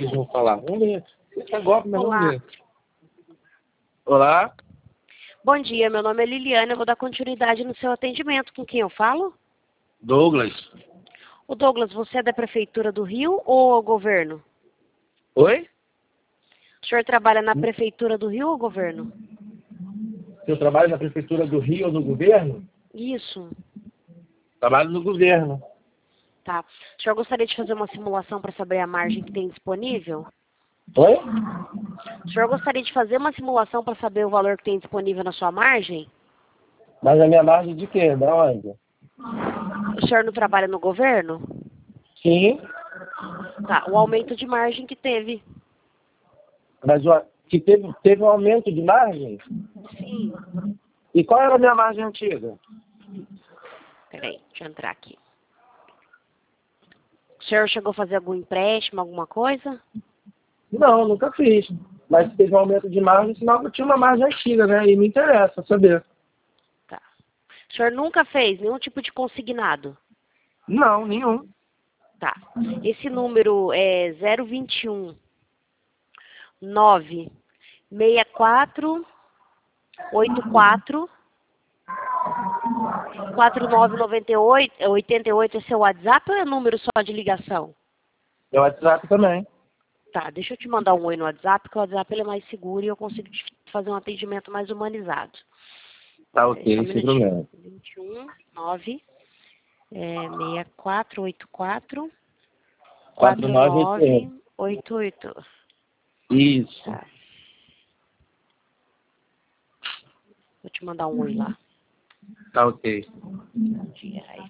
que eles vão falar. Vamos ver. Esse é golpe, mas Olá. vamos ver. Olá. Bom dia, meu nome é Liliane, eu vou dar continuidade no seu atendimento. Com quem eu falo? Douglas. O Douglas, você é da Prefeitura do Rio ou governo? Oi? O senhor trabalha na Prefeitura do Rio ou governo? Eu trabalho na Prefeitura do Rio ou no governo? Isso. Trabalho no governo. Tá. O senhor gostaria de fazer uma simulação para saber a margem que tem disponível? Oi? O senhor gostaria de fazer uma simulação para saber o valor que tem disponível na sua margem? Mas a minha margem de quê? Da onde? O senhor não trabalha no governo? Sim. Tá. O aumento de margem que teve. Mas que teve um aumento de margem? Sim. E qual era a minha margem antiga? Peraí, deixa eu entrar aqui. O senhor chegou a fazer algum empréstimo, alguma coisa? Não, nunca fiz. Mas se teve um aumento de margem, sinal que eu tinha uma margem antiga, né? E me interessa saber. Tá. O senhor nunca fez nenhum tipo de consignado? Não, nenhum. Tá. Esse número é 021 964 84 4998 88 é seu WhatsApp ou é número só de ligação? Meu WhatsApp também. Tá, deixa eu te mandar um oi no WhatsApp, porque o WhatsApp ele é mais seguro e eu consigo te fazer um atendimento mais humanizado. Tá Só um ok, sem minutinho. problema. 21 9 6484 4988. 4988. Isso. Tá. Vou te mandar um oi lá. Tá ok. Bom dia. Aí.